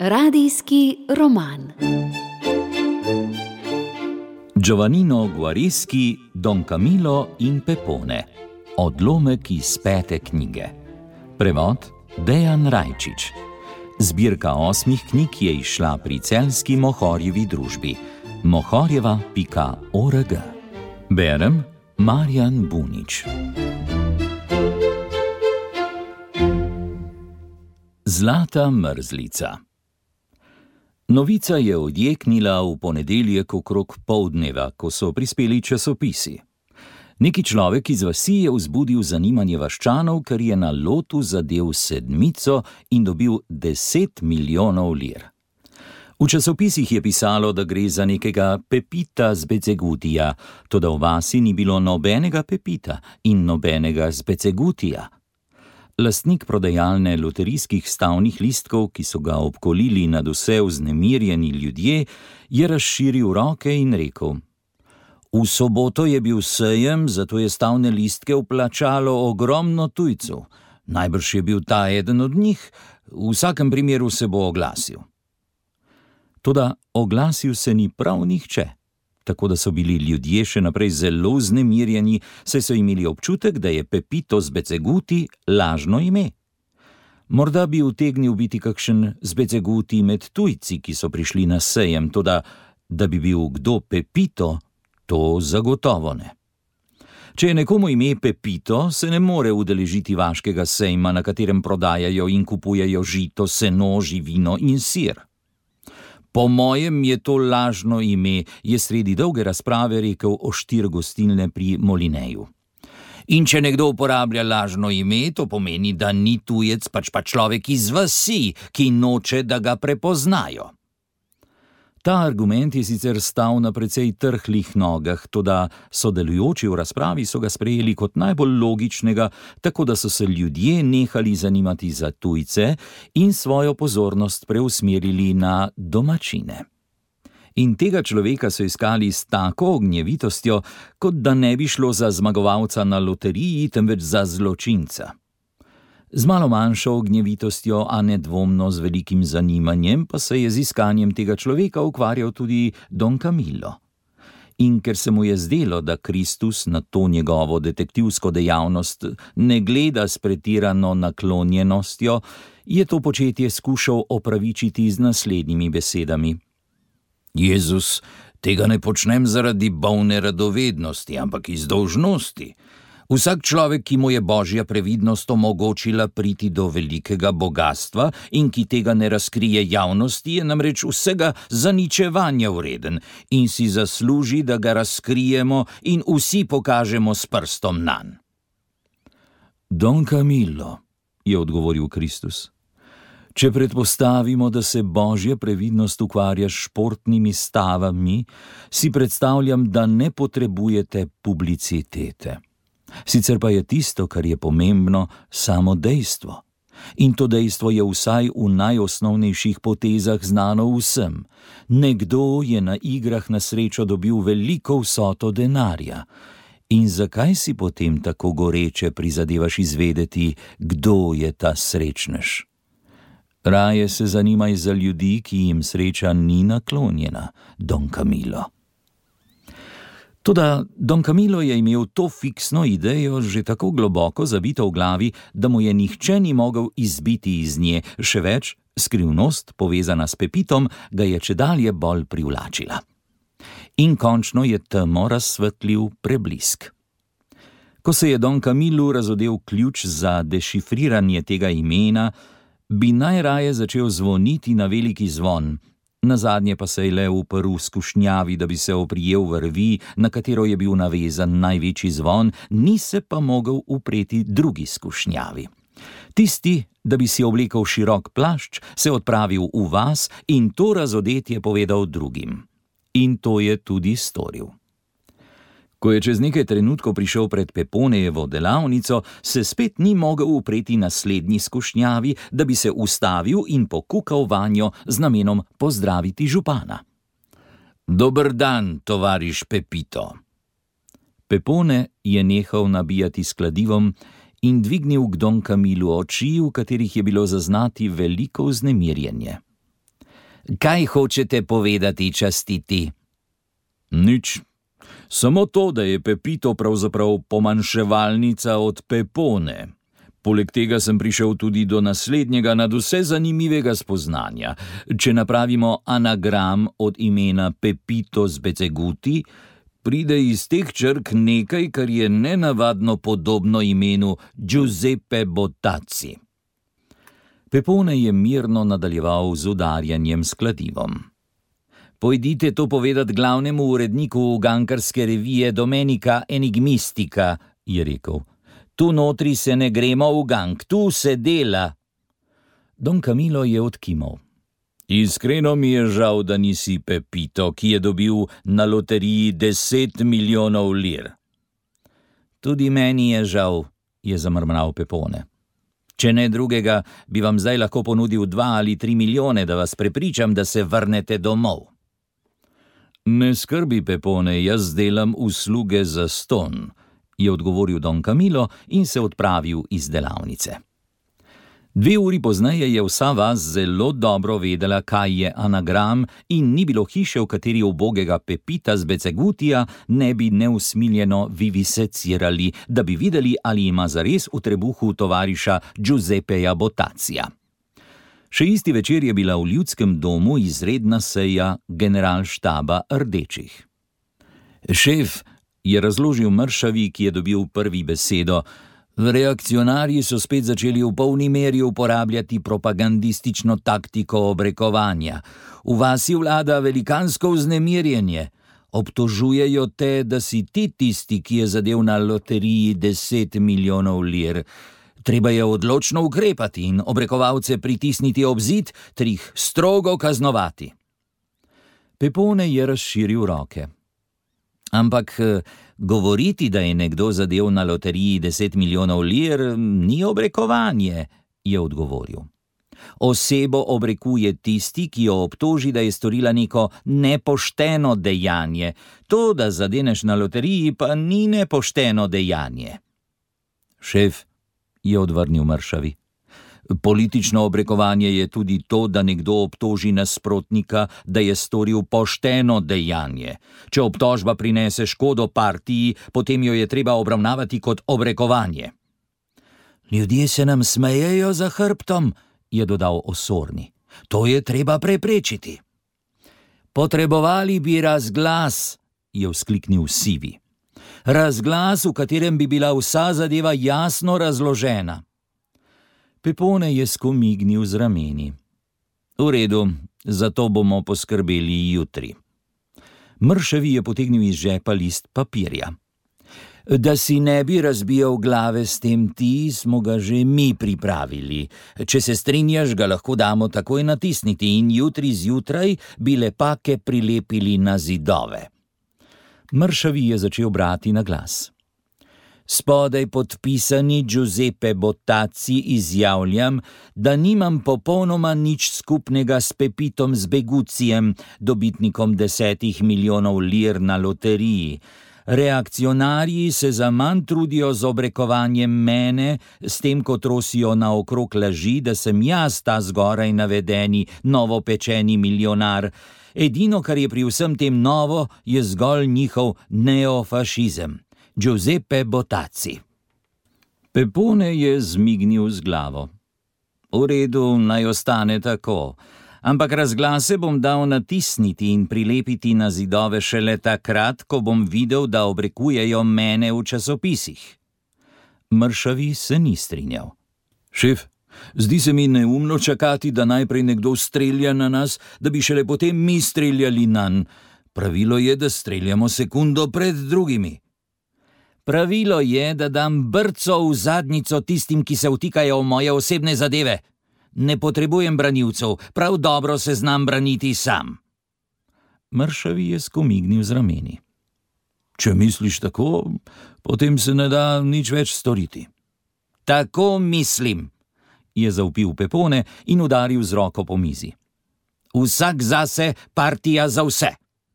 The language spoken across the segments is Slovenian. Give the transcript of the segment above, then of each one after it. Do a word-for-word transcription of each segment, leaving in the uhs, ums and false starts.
Radijski roman. Giovannino Guareschi, Don Camillo in Pepone. Odlomek iz pete knjige. Prevod Dejan Rajčič. Zbirka osmih knjig je izšla pri celjski Mohorjevi družbi mohorjeva pika org. Berem Marjan Bunič. Zlata mrzlica. Novica je odjeknila v ponedeljek okrog poldneva, ko so prispeli časopisi. Neki človek iz vasi je vzbudil zanimanje vaščanov, ker je na lotu zadel sedmico in dobil deset milijonov lir. V časopisih je pisalo, da gre za nekega Pepita z Becegutija, toda v vasi ni bilo nobenega Pepita in nobenega z Becegutija. Lastnik prodajalne loterijskih stavnih listkov, ki so ga obkolili nad vse vznemirjeni ljudje, je razširil roke in rekel: V soboto je bil sejem, zato je stavne listke vplačalo ogromno tujcev. Najbrž je bil ta eden od njih, v vsakem primeru se bo oglasil. Toda oglasil se ni prav nihče, tako da so bili ljudje še naprej zelo vznemirjeni, saj so imeli občutek, da je Pepito z Beceguti lažno ime. Morda bi utegnil biti kakšen z Beceguti med tujci, ki so prišli na sejem, toda da bi bil kdo Pepito, to zagotovo ne. Če je nekomu ime Pepito, se ne more udeležiti vaškega sejma, na katerem prodajajo in kupujejo žito, seno, živino in sir. Po mojem je to lažno ime, je sredi dolge razprave rekel oštir gostilne pri Molineju. In če nekdo uporablja lažno ime, to pomeni, da ni tujec, pač pa človek iz vasi, ki noče, da ga prepoznajo. Ta argument je sicer stal na precej trhlih nogah, toda sodelujoči v razpravi so ga sprejeli kot najbolj logičnega, tako da so se ljudje nehali zanimati za tujce in svojo pozornost preusmerili na domačine. In tega človeka so iskali s tako ognjevitostjo, kot da ne bi šlo za zmagovalca na loteriji, temveč za zločinca. Z malo manjšo ognjevitostjo, a nedvomno z velikim zanimanjem, pa se je z iskanjem tega človeka ukvarjal tudi Don Camillo. In ker se mu je zdelo, da Kristus na to njegovo detektivsko dejavnost ne gleda s pretirano naklonjenostjo, je to početje skušal opravičiti z naslednjimi besedami. Jezus, tega ne počnem zaradi bolne radovednosti, ampak iz dolžnosti. Vsak človek, ki mu je Božja previdnost omogočila priti do velikega bogastva in ki tega ne razkrije javnosti, je namreč vsega zaničevanja vreden in si zasluži, da ga razkrijemo in vsi pokažemo s prstom nanj. Don Camillo, je odgovoril Kristus, če predpostavimo, da se Božja previdnost ukvarja s športnimi stavami, si predstavljam, da ne potrebujete publicitete. Sicer pa je tisto, kar je pomembno, samo dejstvo. In to dejstvo je vsaj v najosnovnejših potezah znano vsem. Nekdo je na igrah na srečo dobil veliko vsoto denarja. In zakaj si potem tako goreče prizadevaš izvedeti, kdo je ta srečnež? Raje se zanimaj za ljudi, ki jim sreča ni naklonjena, Don Camillo. Toda Don Camillo je imel to fiksno idejo že tako globoko zabito v glavi, da mu je nihče ni mogel izbiti iz nje, še več, skrivnost, povezana s Pepitom, ga je čedalje bolj privlačila. In končno je temo razsvetlil preblisk. Ko se je Don Camillu razodel ključ za dešifriranje tega imena, bi najraje začel zvoniti na veliki zvon, nazadnje pa se je le uprl skušnjavi, da bi se oprijel vrvi, na katero je bil navezan največji zvon, ni se pa mogel upreti drugi skušnjavi. Tisti, da bi si oblekel širok plašč, se odpravil v vas in to razodetje povedal drugim. In to je tudi storil. Ko je čez nekaj trenutkov prišel pred Peponejevo delavnico, se spet ni mogel upreti naslednji skušnjavi, da bi se ustavil in pokukal vanjo z namenom pozdraviti župana. Dober dan, tovariš Pepito. Pepone je nehal nabijati s kladivom in dvignil k Don Camillu oči, v katerih je bilo zaznati veliko vznemirjenje. Kaj hočete povedati, častiti? Nič. Samo to, da je Pepito pravzaprav pomanjševalnica od Pepone. Poleg tega sem prišel tudi do naslednjega nadvse zanimivega spoznanja. Če napravimo anagram od imena Pepito z Beceguti, pride iz teh črk nekaj, kar je nenavadno podobno imenu Giuseppe Bottazzi. Pepone je mirno nadaljeval z udarjanjem s kladivom. Pojdite to povedati glavnemu uredniku ugankarske revije Domenica Enigmistica, je rekel. Tu notri se ne gremo v gang, tu se dela. Don Camillo je odkimal. Iskreno mi je žal, da nisi Pepito, ki je dobil na loteriji deset milijonov lir. Tudi meni je žal, je zamrmral Pepone. Če ne drugega, bi vam zdaj lahko ponudil dva ali tri milijone, da vas prepričam, da se vrnete domov. Ne skrbi, Pepone, jaz delam usluge za ston, je odgovoril Don Camillo in se odpravil iz delavnice. Dve uri pozneje je vsa vas zelo dobro vedela, kaj je anagram, in ni bilo hiše, v kateri ubogega Pepita z Becegutija ne bi neusmiljeno vivisecirali, da bi videli, ali ima zares v trebuhu tovariša Giuseppeja Bottazzija. Še isti večer je bila v Ljudskem domu izredna seja generalštaba rdečih. Šef, je razložil Mršavi, ki je dobil prvi besedo, reakcionarji so spet začeli v polni meri uporabljati propagandistično taktiko obrekovanja. V vasi vlada velikansko vznemirjenje. Obtožujejo te, da si ti tisti, ki je zadev na loteriji deset milijonov lir. Treba je odločno ukrepati in obrekovalce pritisniti ob zid ter jih strogo kaznovati. Pepone je razširil roke. Ampak govoriti, da je nekdo zadev na loteriji deset milijonov lir, ni obrekovanje, je odgovoril. Osebo obrekuje tisti, ki jo obtoži, da je storila neko nepošteno dejanje. To, da zadeneš na loteriji, pa ni nepošteno dejanje. Šef, je odvrnil Mršavi. Politično obrekovanje je tudi to, da nekdo obtoži nasprotnika, da je storil pošteno dejanje. Če obtožba prinese škodo partiji, potem jo je treba obravnavati kot obrekovanje. Ljudje se nam smejejo za hrbtom, je dodal Osorni. To je treba preprečiti. Potrebovali bi razglas, je vzkliknil Sivi. Razglas, v katerem bi bila vsa zadeva jasno razložena. Pepone je skomignil z rameni. V redu, zato bomo poskrbeli jutri. Mršavi je potegnil iz žepa list papirja. Da si ne bi razbijal glave s tem ti, smo ga že mi pripravili. Če se strinjaš, ga lahko damo takoj natisniti in jutri zjutraj bi lepake prilepili na zidove. Mršavi je začel brati na glas. Spodaj podpisani Giuseppe Bottazzi izjavljam, da nimam popolnoma nič skupnega s Pepitom z Begucijem, dobitnikom desetih milijonov lir na loteriji. Reakcionarji se zaman trudijo z obrekovanjem mene, s tem, ko trosijo naokrog laži, da sem jaz ta zgoraj navedeni novopečeni milijonar. Edino, kar je pri vsem tem novo, je zgolj njihov neofašizem. Giuseppe Bottazzi. Pepone je zmignil z glavo. V redu, naj ostane tako, ampak razglase bom dal natisniti in prilepiti na zidove šele takrat, ko bom videl, da obrekujejo mene v časopisih. Mršavi se ni strinjal. Šef, zdi se mi neumno čakati, da najprej nekdo strelja na nas, da bi šele potem mi streljali nanj. Pravilo je, da streljamo sekundo pred drugimi. Pravilo je, da dam brco v zadnjico tistim, ki se vtikajo v moje osebne zadeve. Ne potrebujem branilcev, prav dobro se znam braniti sam. Mršavi je skomignil z rameni. Če misliš tako, potem se ne da nič več storiti. Tako mislim, je zavpil Pepone in udaril z roko po mizi. Vsak zase, partija za vse.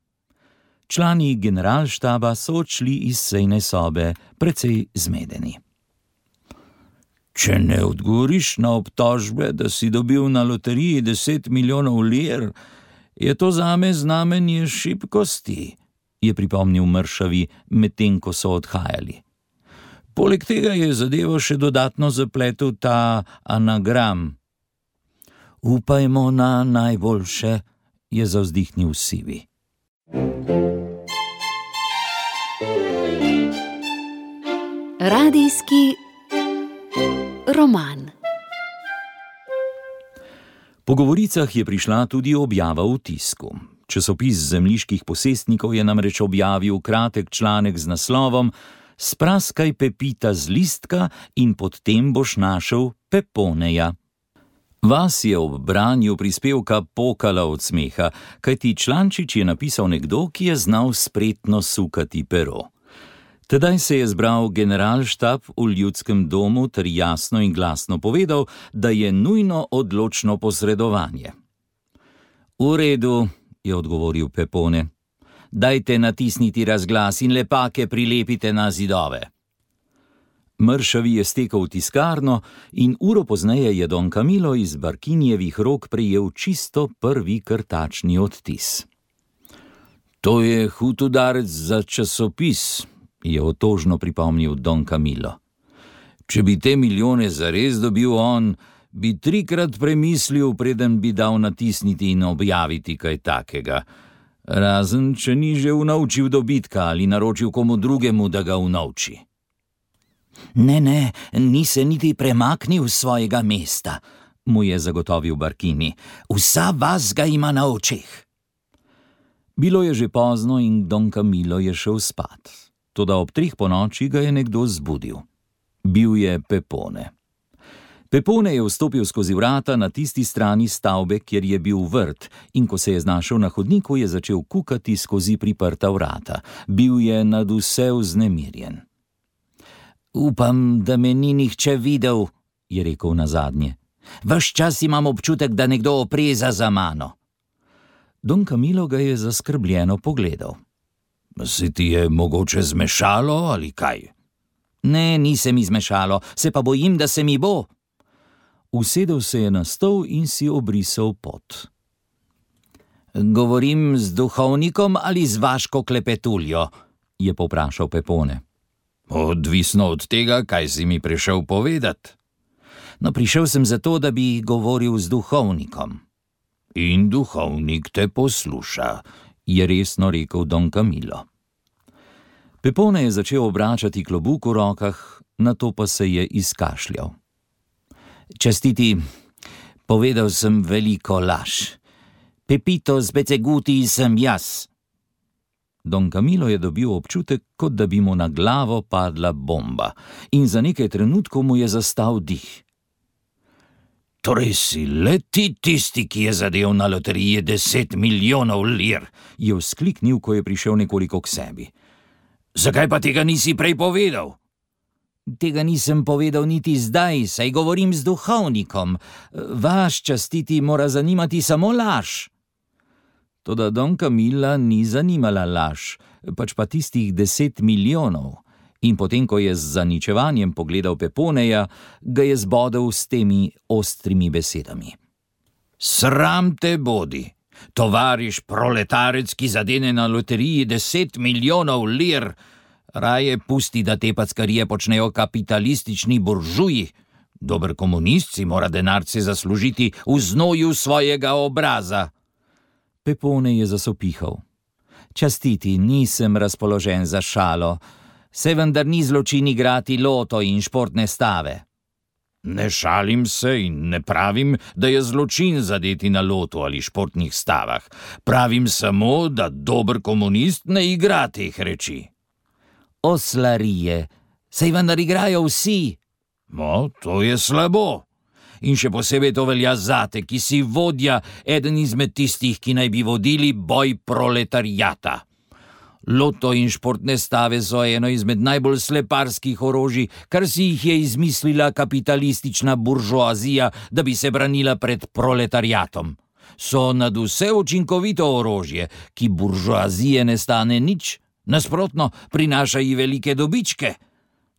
Člani generalštaba so odšli iz sejne sobe precej zmedeni. Če ne odgovoriš na obtožbe, da si dobil na loteriji deset milijonov lir, je to zame znamenje šibkosti, je pripomnil Mršavi, medtem ko so odhajali. Poleg tega je zadevo še dodatno zapletel ta anagram. Upajmo na najboljše, je zavzdihnil Sivi. Radijski roman. Po govoricah je prišla tudi objava v tisku. Časopis zemljiških posestnikov je namreč objavil kratek članek z naslovom Spraskaj Pepita z listka in pod tem boš našel Peponeja. Vas je ob branju prispevka pokala od smeha, kajti člančič je napisal nekdo, ki je znal spretno sukati pero. Tedaj se je zbral generalštab v Ljudskem domu ter jasno in glasno povedal, da je nujno odločno posredovanje. V redu, je odgovoril Pepone. Dajte natisniti razglas in lepake prilepite na zidove. Mršavi je stekel v tiskarno in uro pozneje je Don Camilo iz Barkinjevih rok prejel čisto prvi krtačni odtis. To je hud udarec za časopis, je otožno pripomnil Don Camilo. Če bi te milijone zares dobil on, bi trikrat premislil, preden bi dal natisniti in objaviti kaj takega. Razen, če ni že unovčil dobitka ali naročil komu drugemu, da ga unovči. Ne, ne, ni se niti premaknil s svojega mesta, mu je zagotovil Barkini. Vsa vas ga ima na očeh. Bilo je že pozno in Don Camilo je šel spat. Toda ob treh ponoči ga je nekdo zbudil. Bil je Pepone. Pepone je vstopil skozi vrata na tisti strani stavbe, kjer je bil vrt, in ko se je znašel na hodniku, je začel kukati skozi priprta vrata. Bil je nadvse vznemirjen. Upam, da me ni nihče videl, je rekel nazadnje. Ves čas imam občutek, da nekdo opreza za mano. Don Camilo ga je zaskrbljeno pogledal. Se ti je mogoče zmešalo ali kaj? Ne, ni se mi zmešalo, se pa bojim, da se mi bo. Usedel se je na stol in si obrisal pot. Govorim z duhovnikom ali z vaško klepetuljo, je povprašal Pepone. Odvisno od tega, kaj si mi prišel povedat. No, prišel sem zato, da bi govoril z duhovnikom. In duhovnik te posluša, je resno rekel Don Camilo. Pepone je začel obračati klobuk v rokah, nato pa se je izkašljal. Častiti, povedal sem veliko laž. Pepito z Beceguti sem jaz. Don Camilo je dobil občutek, kot da bi mu na glavo padla bomba, in za nekaj trenutkov mu je zastal dih. Torej si le ti tisti, ki je zadel na loteriji deset milijonov lir, je vzkliknil, ko je prišel nekoliko k sebi. Zakaj pa tega nisi prej povedal? Tega nisem povedal niti zdaj, saj govorim z duhovnikom. Vaš častiti mora zanimati samo laž. Toda Don Camila ni zanimala laž, pač pa tistih deset milijonov. In potem, ko je z zaničevanjem pogledal Peponeja, ga je zbodel s temi ostrimi besedami. Sram te bodi, tovariš proletarec, ki zadene na loteriji deset milijonov lir. Raje pusti, da te packarije počnejo kapitalistični buržuji. Dober komunist si mora denarce zaslužiti v znoju svojega obraza. Pepone je zasopihal. Častiti, nisem razpoložen za šalo. Se vendar ni zločin igrati loto in športne stave. Ne šalim se in ne pravim, da je zločin zadeti na loto ali športnih stavah. Pravim samo, da dober komunist ne igra teh reči. Oslarije, saj vendar igrajo vsi. No, to je slabo. In še posebej to velja zate, ki si vodja, eden izmed tistih, ki naj bi vodili boj proletariata. Loto in športne stave so eno izmed najbolj sleparskih orožij, kar si jih je izmislila kapitalistična buržoazija, da bi se branila pred proletariatom. So nadvse učinkovito orožje, ki buržoazije ne stane nič, nasprotno prinaša ji velike dobičke.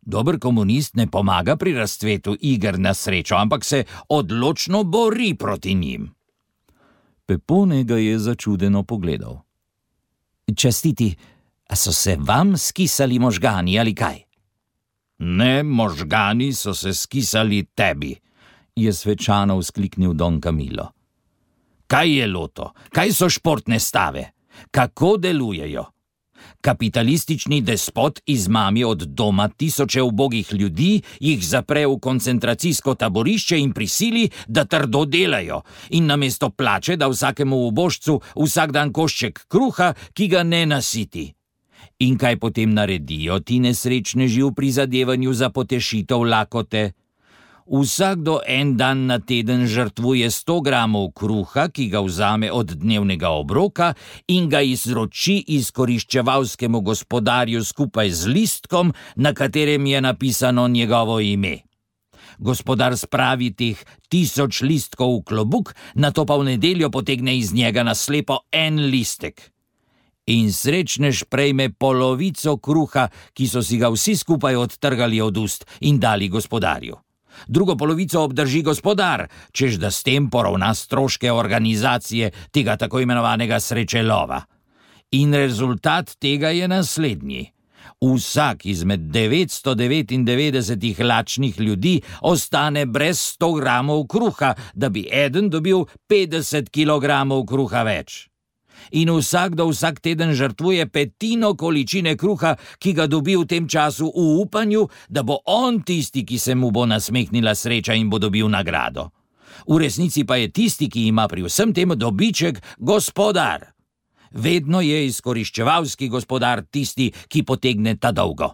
Dober komunist ne pomaga pri razcvetu iger na srečo, ampak se odločno bori proti njim. Pepone ga je začudeno pogledal. Častiti, a so se vam skisali možgani ali kaj? Ne, možgani so se skisali tebi, je svečano vzkliknil Don Camillo. Kaj je loto? Kaj so športne stave? Kako delujejo? Kapitalistični despot izmami od doma tisoče ubogih ljudi, jih zapre v koncentracijsko taborišče in prisili, da trdo delajo, in namesto plače da vsakemu ubožcu vsak dan košček kruha, ki ga ne nasiti. In kaj potem naredijo ti nesrečneži v prizadevanju za potešitev lakote? Vsakdo en dan na teden žrtvuje sto gramov kruha, ki ga vzame od dnevnega obroka in ga izroči izkoriščevalskemu gospodarju skupaj z listkom, na katerem je napisano njegovo ime. Gospodar spravi teh tisoč listkov v klobuk, nato pa v nedeljo potegne iz njega na slepo en listek. In srečnež prejme polovico kruha, ki so si ga vsi skupaj odtrgali od ust in dali gospodarju. Drugo polovico obdrži gospodar, čež da s tem poravna stroške organizacije tega tako imenovanega srečelova. In rezultat tega je naslednji. Vsak izmed devetsto devetindevetdesetih lačnih ljudi ostane brez sto gramov kruha, da bi eden dobil petdeset kilogramov kruha več. In vsakdo vsak teden žrtvuje petino količine kruha, ki ga dobi v tem času v upanju, da bo on tisti, ki se mu bo nasmehnila sreča in bo dobil nagrado. V resnici pa je tisti, ki ima pri vsem tem dobiček, gospodar. Vedno je izkoriščevalski gospodar tisti, ki potegne ta dolgo.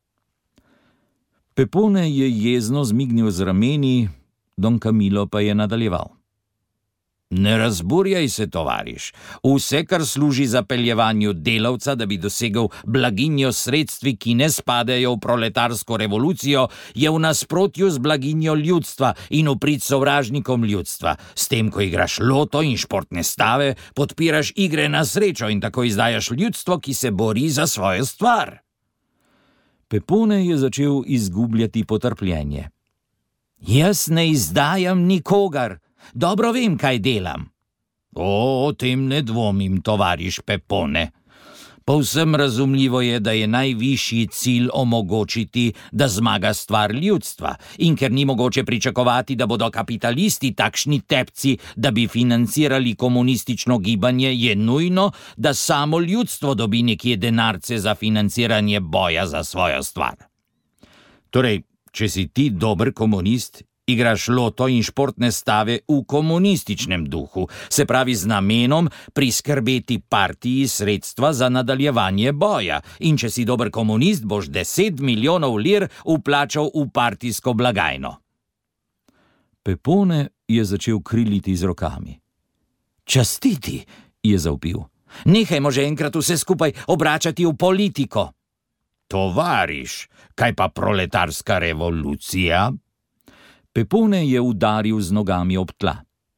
Pepone je jezno zmignil z rameni, Don Camillo pa je nadaljeval. Ne razburjaj se, tovariš. Vse, kar služi zapeljevanju delavca, da bi dosegel blaginjo sredstvi, ki ne spadajo v proletarsko revolucijo, je v nasprotju z blaginjo ljudstva in v prid sovražnikom ljudstva. S tem, ko igraš loto in športne stave, podpiraš igre na srečo in tako izdajaš ljudstvo, ki se bori za svojo stvar. Pepone je začel izgubljati potrpljenje. Jaz ne izdajam nikogar. Dobro vem, kaj delam. O, o tem ne dvomim, tovariš Pepone. Povsem razumljivo je, da je najvišji cilj omogočiti, da zmaga stvar ljudstva, in ker ni mogoče pričakovati, da bodo kapitalisti takšni tepci, da bi financirali komunistično gibanje, je nujno, da samo ljudstvo dobi nekje denarce za financiranje boja za svojo stvar. Torej, če si ti dober komunist, igraš loto in športne stave v komunističnem duhu, se pravi z namenom priskrbeti partiji sredstva za nadaljevanje boja. In če si dober komunist, boš deset milijonov lir vplačal v partijsko blagajno. Pepone je začel kriliti z rokami. Častiti, je zavpil. Nehajmo že enkrat vse skupaj obračati v politiko. Tovariš, kaj pa proletarska revolucija? Pepone je udaril z nogami ob tla.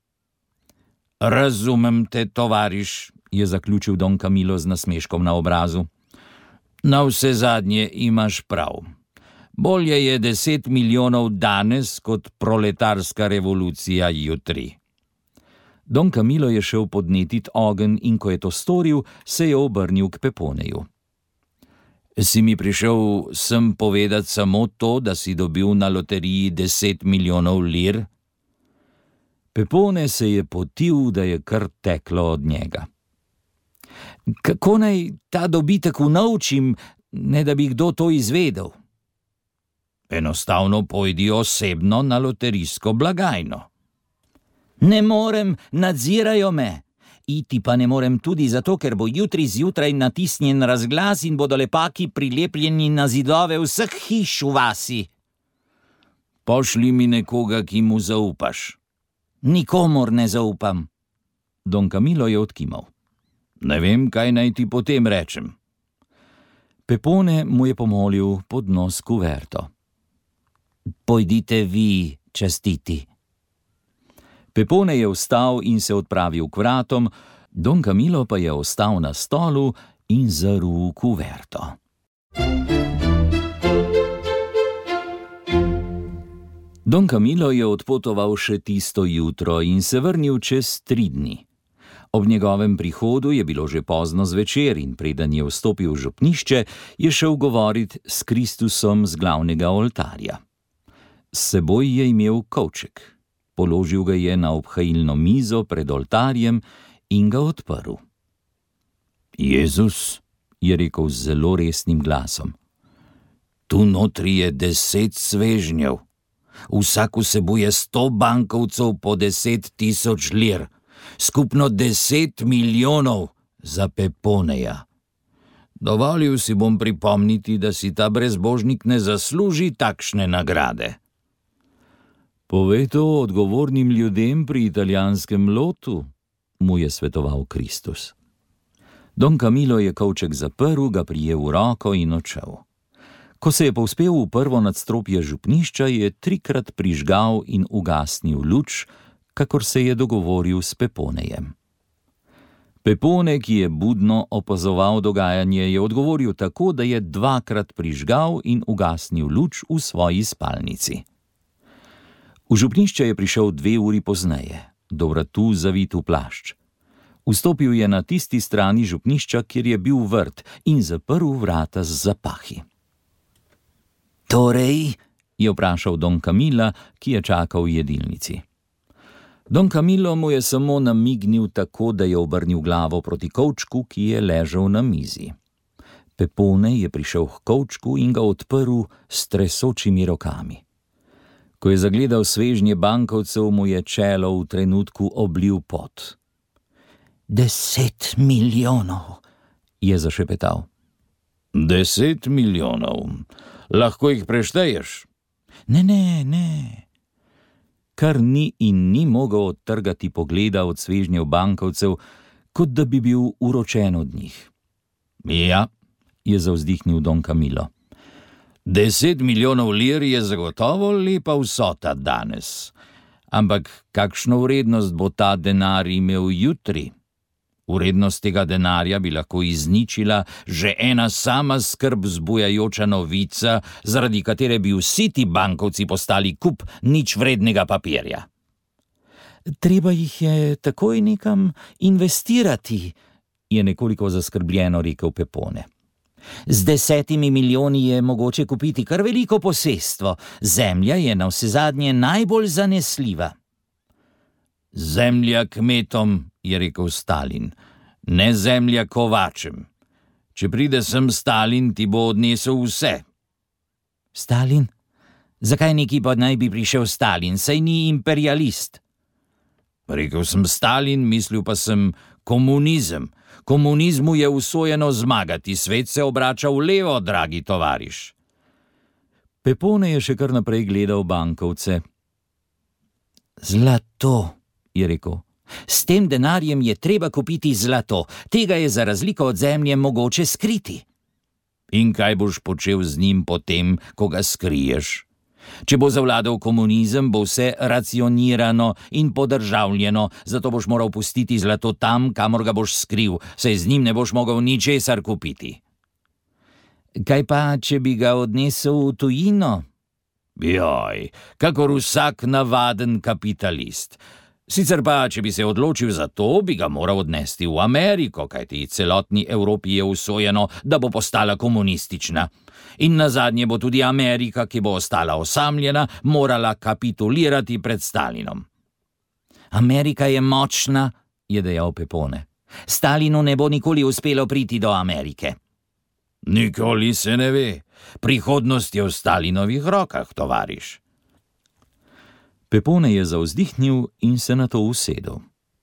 Razumem te, tovariš, je zaključil Don Camillo z nasmeškom na obrazu. Na vse zadnje imaš prav. Bolje je deset milijonov danes kot proletarska revolucija jutri. Don Camillo je šel podnetit ogenj in ko je to storil, se je obrnil k Peponeju. Si mi prišel sem povedati samo to, da si dobil na loteriji deset milijonov lir? Pepone se je potil, da je kar teklo od njega. Kako naj ta dobitek unovčim, ne da bi kdo to izvedel? Enostavno pojdi osebno na loterijsko blagajno. Ne morem, nadzirajo me. Iti pa ne morem tudi zato, ker bo jutri zjutraj natisnjen razglas in bodo lepaki prilepljeni na zidove vseh hiš v vasi. Pošli mi nekoga, ki mu zaupaš. Nikomor ne zaupam. Don Camillo je odkimal. Ne vem, kaj naj ti potem rečem. Pepone mu je pomolil pod nos kuverto. Pojdite vi, častiti. Pepone je vstal in se odpravil k vratom, Don Camillo pa je ostal na stolu in zarul kuverto. Don Camillo je odpotoval še tisto jutro in se vrnil čez tri dni. Ob njegovem prihodu je bilo že pozno zvečer in preden je vstopil v župnišče, je šel govorit s Kristusom z glavnega oltarja. S seboj je imel kovček. Položil ga je na obhajilno mizo pred oltarjem in ga odprl. Jezus, je rekel z zelo resnim glasom, tu notri je deset svežnjev. Vsak vsebuje sto bankovcev po deset tisoč lir, skupno deset milijonov za Peponeja. Dovolil si bom pripomniti, da si ta brezbožnik ne zasluži takšne nagrade. Povej to odgovornim ljudem pri italijanskem lotu, mu je svetoval Kristus. Don Camillo je kovček zaprl, ga prijel v roko in odšel. Ko se je povzpel v prvo nadstropje župnišča, je trikrat prižgal in ugasnil luč, kakor se je dogovoril s Peponejem. Pepone, ki je budno opazoval dogajanje, je odgovoril tako, da je dvakrat prižgal in ugasnil luč v svoji spalnici. V župnišče je prišel dve uri pozneje, do vratu zavit v plašč. Vstopil je na tisti strani župnišča, kjer je bil vrt, in zaprl vrata z zapahi. Torej, je vprašal Don Camilla, ki je čakal v jedilnici. Don Camillo mu je samo namignil tako, da je obrnil glavo proti kovčku, ki je ležal na mizi. Pepone je prišel k kovčku in ga odprl s tresočimi rokami. Ko je zagledal svežnje bankovcev, mu je čelo v trenutku oblil pot. Deset milijonov, je zašepetal. Deset milijonov, lahko jih prešteješ? Ne, ne, ne. Kar ni in ni mogel odtrgati pogleda od svežnjev bankovcev, kot da bi bil uročen od njih. Ja, je zavzdihnil Don Camillo. Deset milijonov lir je zagotovo lepa vsota danes. Ampak kakšno vrednost bo ta denar imel jutri? Vrednost tega denarja bi lahko izničila že ena sama skrb zbujajoča novica, zaradi katere bi vsi ti bankovci postali kup nič vrednega papirja. Treba jih je takoj nekam investirati, je nekoliko zaskrbljeno rekel Pepone. Z desetimi milijoni je mogoče kupiti kar veliko posestvo. Zemlja je navsezadnje najbolj zanesljiva. Zemlja kmetom, je rekel Stalin, ne zemlja kovačem. Če pride sem Stalin, ti bo odnesel vse. Stalin? Zakaj neki pa naj bi prišel Stalin, saj ni imperialist? Rekel sem Stalin, mislil pa sem komunizem. Komunizmu je usojeno zmagati, svet se obrača v levo, dragi tovariš. Pepone je še kar naprej gledal bankovce. Zlato, je rekel. S tem denarjem je treba kupiti zlato. Tega je za razliko od zemlje mogoče skriti. In kaj boš počel z njim potem, ko ga skriješ? Če bo zavladal komunizem, bo vse racionirano in podržavljeno, zato boš moral pustiti zlato tam, kamor ga boš skril, saj z njim ne boš mogel ničesar kupiti. Kaj pa, če bi ga odnesel v tujino? Joj, kakor vsak navaden kapitalist. Sicer pa, če bi se odločil za to, bi ga moral odnesti v Ameriko, kajti celotni Evropi je usojeno, da bo postala komunistična. In nazadnje bo tudi Amerika, ki bo ostala osamljena, morala kapitulirati pred Stalinom. Amerika je močna, je dejal Pepone. Stalinu ne bo nikoli uspelo priti do Amerike. Nikoli se ne ve. Prihodnost je v Stalinovih rokah, tovariš. Pepone je zavzdihnil in se nato usedel.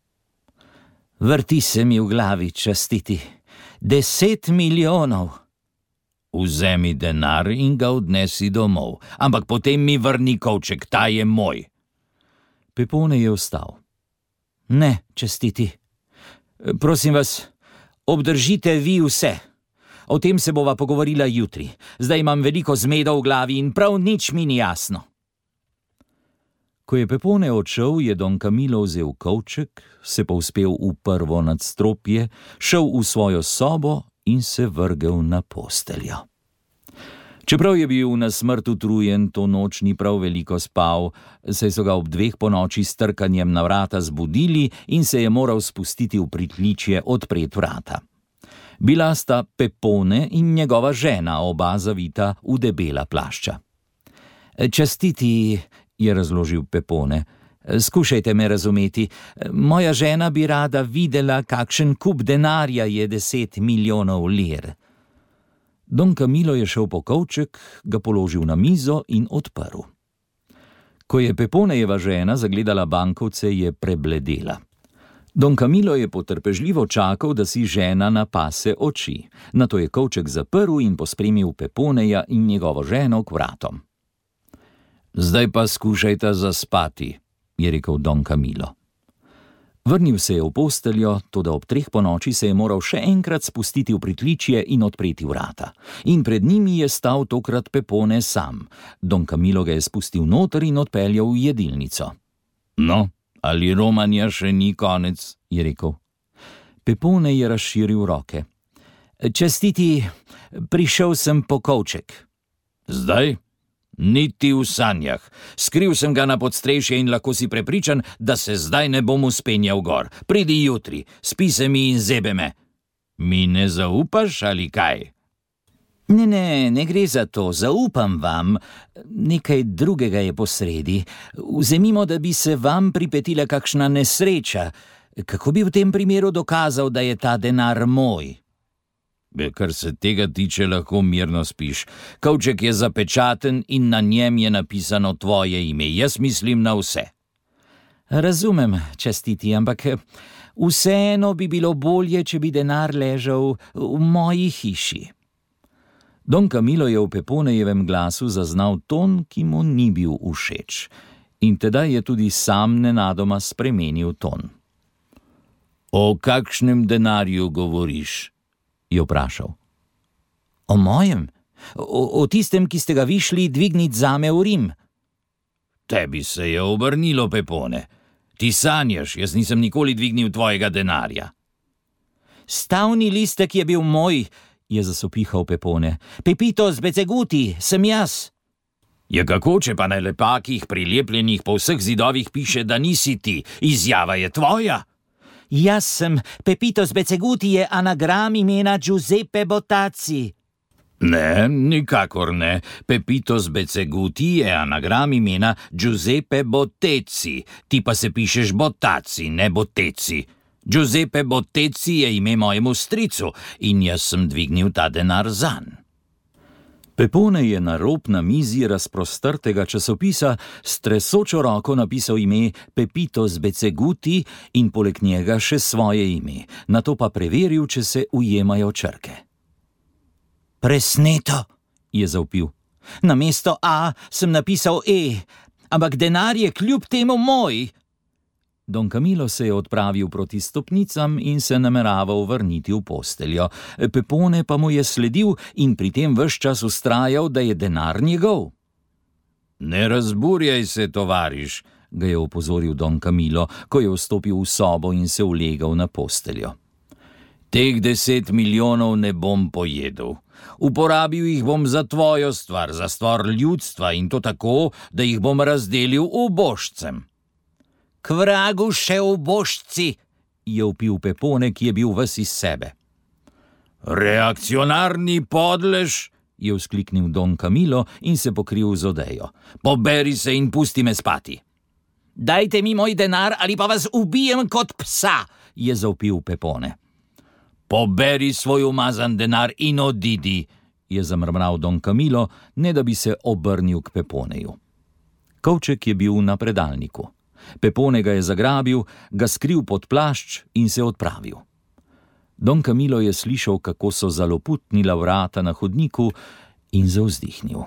Vrti se mi v glavi, častiti. Deset milijonov. Vzemi denar in ga odnesi domov, ampak potem mi vrni kovček, ta je moj. Pepone je vstal. Ne, častiti. Prosim vas, obdržite vi vse. O tem se bova pogovorila jutri. Zdaj imam veliko zmedov v glavi in prav nič mi ni jasno. Ko je Pepone odšel, je Don Camillo vzel kovček, se povzpel v prvo nadstropje, šel v svojo sobo in se vrgel na posteljo. Čeprav je bil na smrt utrujen, to noč ni prav veliko spal, saj so ga ob dveh ponoči s trkanjem na vrata zbudili in se je moral spustiti v pritličje odpret vrata. Bila sta Pepone in njegova žena, oba zavita v debela plašča. Častiti, je razložil Pepone, skušajte me razumeti, moja žena bi rada videla, kakšen kup denarja je deset milijonov lir. Don Camillo je šel po kovček, ga položil na mizo in odprl. Ko je Peponejeva žena zagledala bankovce, je prebledela. Don Camillo je potrpežljivo čakal, da si žena napase oči. Nato je kovček zaprl in pospremil Peponeja in njegovo ženo k vratom. Zdaj pa skušajta zaspati, je rekel Don Camillo. Vrnil se je v posteljo, toda ob treh ponoči se je moral še enkrat spustiti v pritličje in odpreti vrata. In pred njimi je stal tokrat Pepone sam. Don Camillo ga je spustil noter in odpeljal v jedilnico. No, ali romanja še ni konec, je rekel. Pepone je razširil roke. Častiti, prišel sem po kovček. Zdaj? Niti v sanjah. Skril sem ga na podstrešje in lahko si prepričan, da se zdaj ne bom uspenjal gor. Pridi jutri, spi se mi in zebe me. Mi ne zaupaš ali kaj? Ne, ne, ne gre za to, zaupam vam. Nekaj drugega je posredi. Vzemimo, da bi se vam pripetila kakšna nesreča. Kako bi v tem primeru dokazal, da je ta denar moj? Kar se tega tiče, lahko mirno spiš. Kovček je zapečaten in na njem je napisano tvoje ime. Jaz mislim na vse. Razumem, častiti, ampak vseeno bi bilo bolje, če bi denar ležal v moji hiši. Don Camillo je v Peponejevem glasu zaznal ton, ki mu ni bil všeč. In tedaj je tudi sam nenadoma spremenil ton. O kakšnem denarju govoriš? Je vprašal. O mojem? O, o tistem, ki ste ga vi šli dvignit zame v Rim? Tebi se je obrnilo, Pepone. Ti sanjaš, jaz nisem nikoli dvignil tvojega denarja. Stavni listek je bil moj, je zasopihal Pepone. Pepito z Beceguti, sem jaz. Ja, kako, če pa na lepakih prilepljenih po vseh zidovih piše, da nisi ti, izjava je tvoja? Jaz sem, Pepito z Beceguti je anagram imena Giuseppe Bottazzi. Ne, nikakor ne. Pepito z Beceguti je anagram imena Giuseppe Bottezzi. Ti pa se pišeš Bottazzi, ne Bottezzi. Giuseppe Bottezzi je ime mojemu stricu in jaz sem dvignil ta denar zanj. Pepone je na rob na mizi razprostrtega časopisa s tresočo roko napisal ime Pepito z Beceguti in poleg njega še svoje ime, nato pa preveril, če se ujemajo črke. Presneto, je zavpil. Namesto A sem napisal E, ampak denar je kljub temu moj. Don Camillo se je odpravil proti stopnicam in se nameraval vrniti v posteljo. Pepone pa mu je sledil in pri tem ves čas vztrajal, da je denar njegov. Ne razburjaj se, tovariš, ga je opozoril Don Camillo, ko je vstopil v sobo in se ulegal na posteljo. Teh deset milijonov ne bom pojedel. Uporabil jih bom za tvojo stvar, za stvar ljudstva in to tako, da jih bom razdelil ubožcem. K vragu še ubožci, je vpil Pepone, ki je bil ves iz sebe. Reakcionarni podlež, je vzkliknil Don Camillo in se pokril z odejo. Poberi se in pusti me spati. Dajte mi moj denar ali pa vas ubijem kot psa, je zavpil Pepone. Poberi svoj umazan denar in odidi, je zamrmral Don Camillo, ne da bi se obrnil k Peponeju. Kovček je bil na predalniku. Pepone ga je zagrabil, ga skril pod plašč in se odpravil. Don Camillo je slišal, kako so zaloputnila vrata na hodniku in zavzdihnil.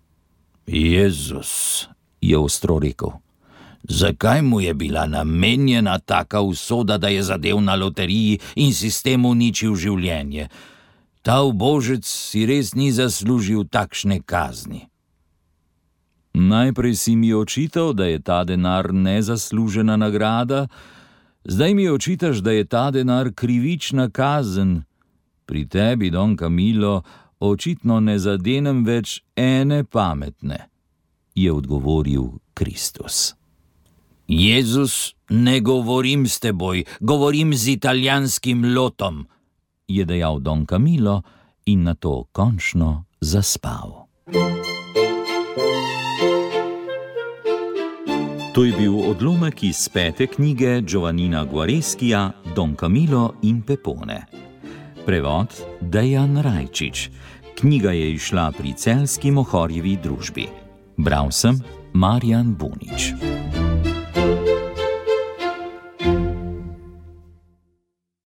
Jezus, je ostro rekel, zakaj mu je bila namenjena taka usoda, da je zadev na loteriji in si s tem uničil življenje? Ta ubožec si res ni zaslužil takšne kazni. Najprej si mi očital, da je ta denar nezaslužena nagrada, zdaj mi očitaš, da je ta denar krivična kazen. Pri tebi, Don Camillo, očitno ne zadenem več ene pametne, je odgovoril Kristus. Jezus, ne govorim s teboj, govorim z italijanskim lotom, je dejal Don Camillo in nato končno zaspal. To je bil odlomek iz pete knjige Giovannina Guareskija Don Camillo in Pepone. Prevod Dejan Rajčič. Knjiga je izšla pri Celjski Mohorjevi družbi. Bral sem Marjan Bunič.